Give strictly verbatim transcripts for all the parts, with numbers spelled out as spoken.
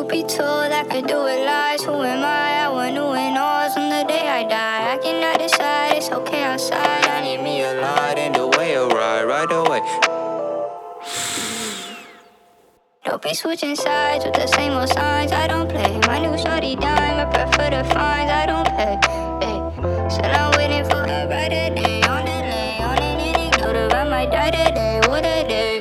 be told I could do it lies. Who am I? I want new and alls on the day I die. I cannot decide, it's okay outside. I need me a lot in the way of ride, right away. Don't be switching sides with the same old signs. I don't play. My new shorty dime, I prefer the fines. I don't pay. Ay. Said I'm waiting for a brighter day. On the lay, on an inning, know that I might die today. What a day.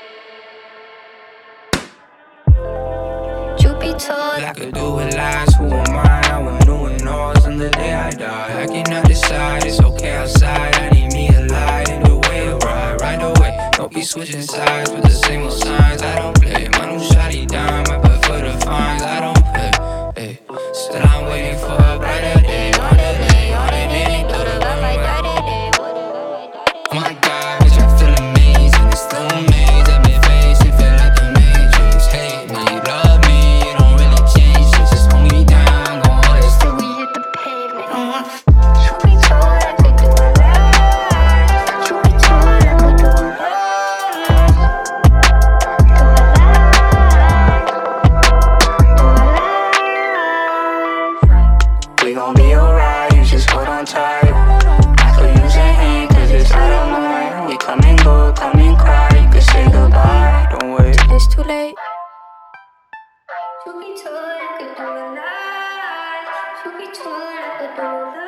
Truth be told, I could do it lies, who am I? I want new and alls on the day I die. I cannot decide, it's okay outside. I need me a light in the way of ride, right away. Don't be switching sides with the same old signs. I don't play. My new shawty dime, I prefer the fines. I don't pay. Ay. Still I'm waiting for a brighter day. On the day, on an inning, throw the I might die runway. today. What if I might die today? Oh my God, bitch, I feel amazing. It's still amazing. I've been facing, feel like the Matrix. Hate me, love me, it don't really change shit. Just hold me down, go on this. Till we hit the pavement. Truth be told, I could do it live. Truth be told, I could do it live. Do it live. Do it live. We gon' be alright, you just hold on tight. I could use a hand, cause it's out of mine. We come and go, come and cry. You could say goodbye, don't wait. It's too late. Truth be told, I could do it live. Truth be told, I could do it live.